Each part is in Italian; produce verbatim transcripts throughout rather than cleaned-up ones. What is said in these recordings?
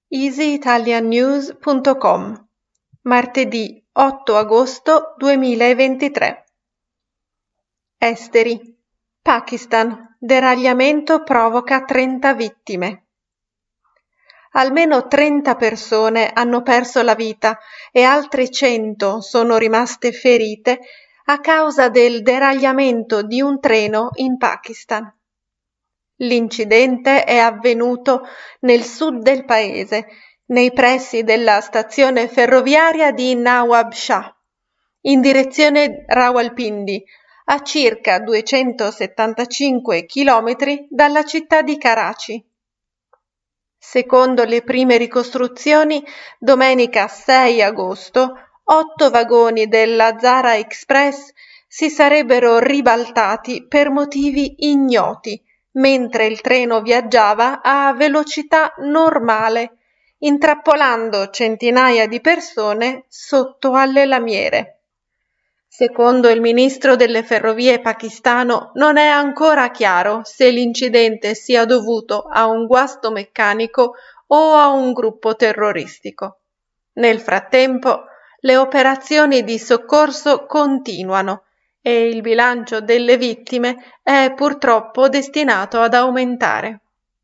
easy italian news punto com, martedì otto agosto duemilaventitré. Esteri. Pakistan. Deragliamento provoca trenta vittime. Almeno trenta persone hanno perso la vita e altre cento sono rimaste ferite a causa del deragliamento di un treno in Pakistan. L'incidente è avvenuto nel sud del paese, nei pressi della stazione ferroviaria di Nawab Shah, in direzione Rawalpindi, a circa duecentosettantacinque chilometri dalla città di Karachi. Secondo le prime ricostruzioni, domenica sei agosto, otto vagoni della Zara Express si sarebbero ribaltati per motivi ignoti, mentre il treno viaggiava a velocità normale, intrappolando centinaia di persone sotto alle lamiere. Secondo il ministro delle ferrovie pakistano, non è ancora chiaro se l'incidente sia dovuto a un guasto meccanico o a un gruppo terroristico. Nel frattempo, le operazioni di soccorso continuano e il bilancio delle vittime è purtroppo destinato ad aumentare.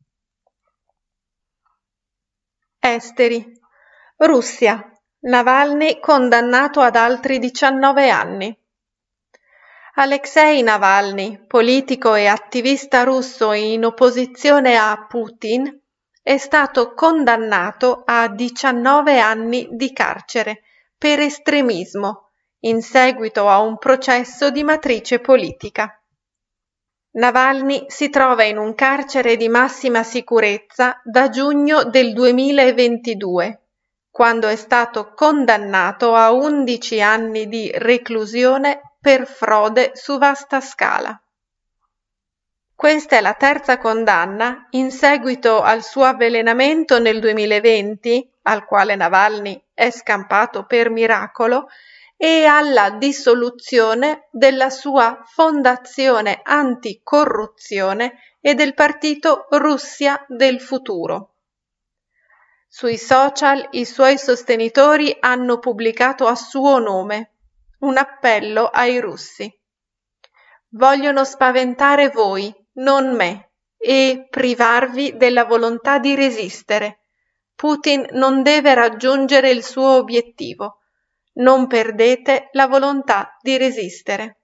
Esteri. Russia. Navalny condannato ad altri diciannove anni. Alexei Navalny, politico e attivista russo in opposizione a Putin, è stato condannato a diciannove anni di carcere per estremismo, in seguito a un processo di matrice politica. Navalny si trova in un carcere di massima sicurezza da giugno del duemilaventidue, quando è stato condannato a undici anni di reclusione per frode su vasta scala. Questa è la terza condanna in seguito al suo avvelenamento nel duemilaventi, al quale Navalny è scampato per miracolo, e alla dissoluzione della sua fondazione anticorruzione e del partito Russia del futuro. Sui social i suoi sostenitori hanno pubblicato a suo nome un appello ai russi. Vogliono spaventare voi, non me, e privarvi della volontà di resistere. Putin non deve raggiungere il suo obiettivo. Non perdete la volontà di resistere.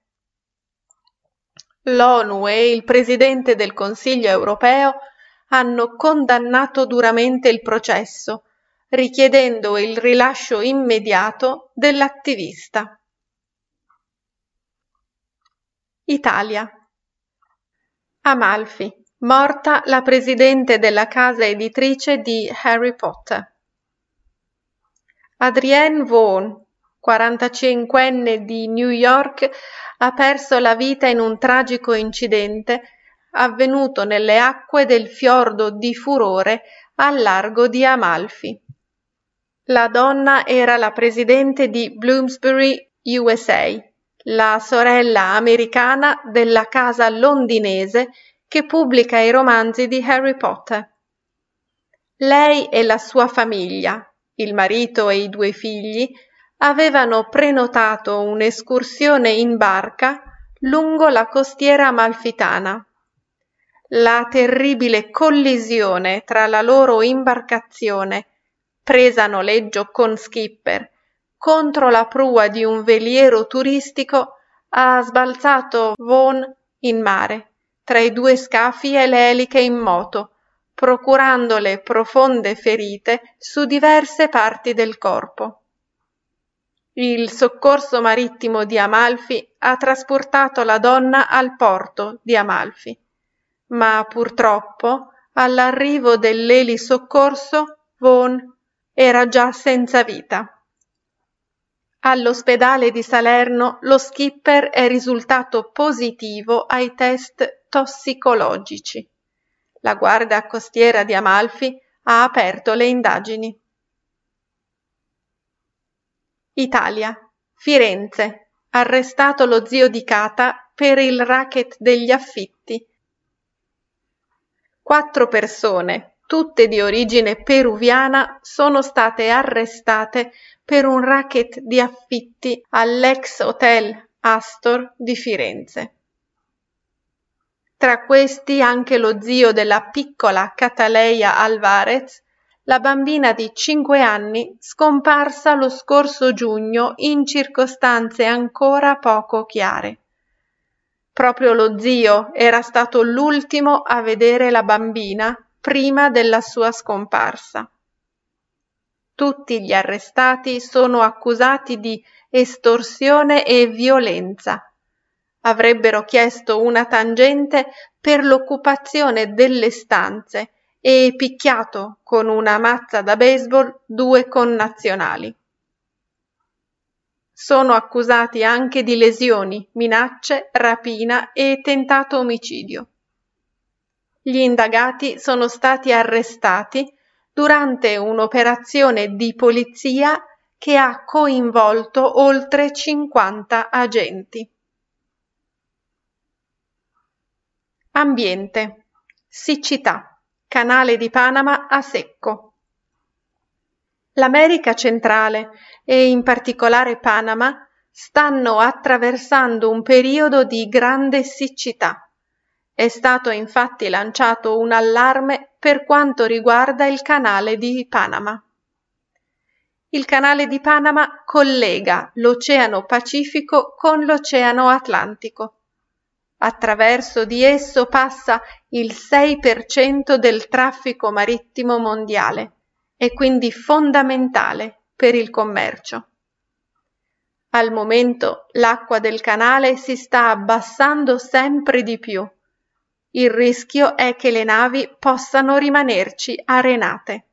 L'ONU e il Presidente del Consiglio europeo hanno condannato duramente il processo, richiedendo il rilascio immediato dell'attivista. Italia. Amalfi. Morta la presidente della casa editrice di Harry Potter. Adrienne Vaughan, quarantacinquenne di New York, ha perso la vita in un tragico incidente avvenuto nelle acque del fiordo di Furore al largo di Amalfi. La donna era la presidente di Bloomsbury U S A, la sorella americana della casa londinese che pubblica i romanzi di Harry Potter. Lei e la sua famiglia, il marito e i due figli, avevano prenotato un'escursione in barca lungo la costiera amalfitana. La terribile collisione tra la loro imbarcazione, presa a noleggio con skipper, contro la prua di un veliero turistico ha sbalzato Vaughan in mare, tra i due scafi e le eliche in moto, procurandole profonde ferite su diverse parti del corpo. Il soccorso marittimo di Amalfi ha trasportato la donna al porto di Amalfi, ma purtroppo all'arrivo dell'elisoccorso Vaughan era già senza vita. All'ospedale di Salerno lo skipper è risultato positivo ai test tossicologici. La Guardia Costiera di Amalfi ha aperto le indagini. Italia. Firenze. Arrestato lo zio di Cata per il racket degli affitti. Quattro persone, tutte di origine peruviana, sono state arrestate per un racket di affitti all'ex hotel Astor di Firenze. Tra questi anche lo zio della piccola Cataleya Alvarez, la bambina di cinque anni scomparsa lo scorso giugno in circostanze ancora poco chiare. Proprio lo zio era stato l'ultimo a vedere la bambina prima della sua scomparsa. Tutti gli arrestati sono accusati di estorsione e violenza. Avrebbero chiesto una tangente per l'occupazione delle stanze e picchiato con una mazza da baseball due connazionali. Sono accusati anche di lesioni, minacce, rapina e tentato omicidio. Gli indagati sono stati arrestati durante un'operazione di polizia che ha coinvolto oltre cinquanta agenti. Ambiente. Siccità. Canale di Panama a secco. L'America centrale e in particolare Panama stanno attraversando un periodo di grande siccità. È stato infatti lanciato un allarme per quanto riguarda il canale di Panama. Il canale di Panama collega l'Oceano Pacifico con l'Oceano Atlantico. Attraverso di esso passa il sei per cento del traffico marittimo mondiale. È quindi fondamentale per il commercio. Al momento l'acqua del canale si sta abbassando sempre di più. Il rischio è che le navi possano rimanerci arenate.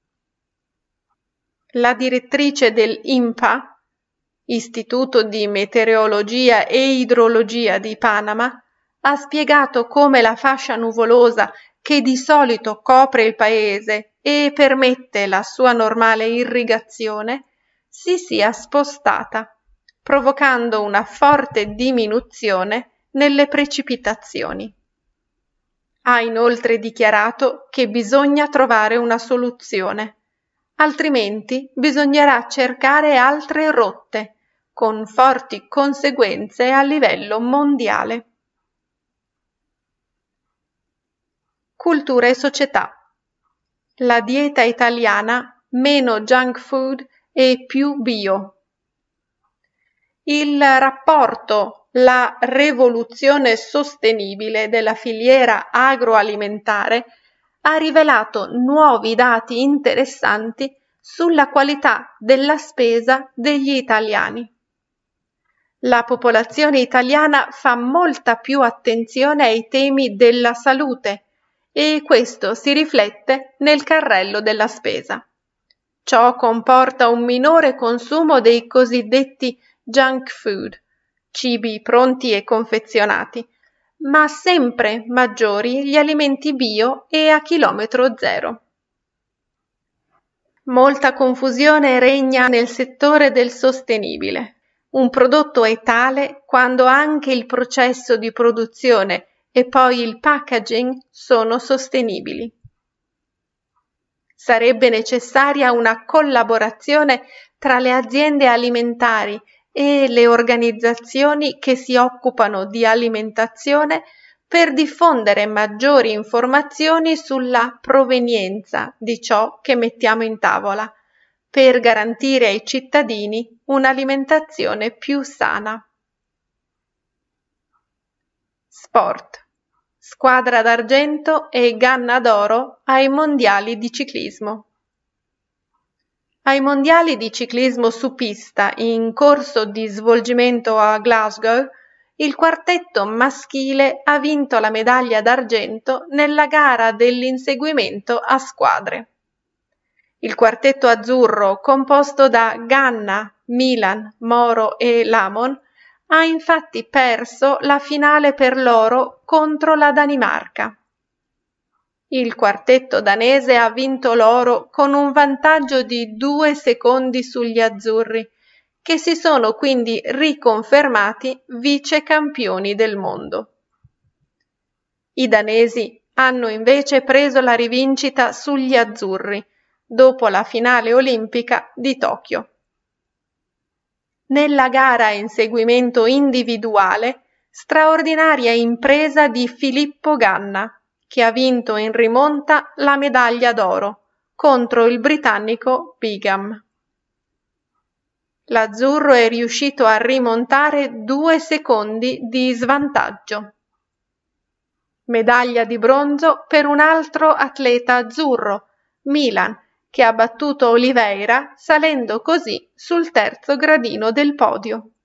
La direttrice del I M P A, Istituto di Meteorologia e Idrologia di Panama, ha spiegato come la fascia nuvolosa che di solito copre il paese e permette la sua normale irrigazione si sia spostata, provocando una forte diminuzione nelle precipitazioni. Ha inoltre dichiarato che bisogna trovare una soluzione, altrimenti bisognerà cercare altre rotte, con forti conseguenze a livello mondiale. Cultura e società. La dieta italiana, meno junk food e più bio. Il rapporto La rivoluzione sostenibile della filiera agroalimentare ha rivelato nuovi dati interessanti sulla qualità della spesa degli italiani. La popolazione italiana fa molta più attenzione ai temi della salute e questo si riflette nel carrello della spesa. Ciò comporta un minore consumo dei cosiddetti junk food, cibi pronti e confezionati, ma sempre maggiori gli alimenti bio e a chilometro zero. Molta confusione regna nel settore del sostenibile. Un prodotto è tale quando anche il processo di produzione e poi il packaging sono sostenibili. Sarebbe necessaria una collaborazione tra le aziende alimentari e le organizzazioni che si occupano di alimentazione per diffondere maggiori informazioni sulla provenienza di ciò che mettiamo in tavola, per garantire ai cittadini un'alimentazione più sana. Sport. Squadra d'argento e ganna d'oro ai mondiali di ciclismo. Ai mondiali di ciclismo su pista in corso di svolgimento a Glasgow, il quartetto maschile ha vinto la medaglia d'argento nella gara dell'inseguimento a squadre. Il quartetto azzurro, composto da Ganna, Milan, Moro e Lamon, ha infatti perso la finale per l'oro contro la Danimarca. Il quartetto danese ha vinto l'oro con un vantaggio di due secondi sugli azzurri, che si sono quindi riconfermati vice campioni del mondo. I danesi hanno invece preso la rivincita sugli azzurri, dopo la finale olimpica di Tokyo. Nella gara a inseguimento individuale, straordinaria impresa di Filippo Ganna, che ha vinto in rimonta la medaglia d'oro contro il britannico Bigham. L'azzurro è riuscito a rimontare due secondi di svantaggio. Medaglia di bronzo per un altro atleta azzurro, Milan, che ha battuto Oliveira salendo così sul terzo gradino del podio.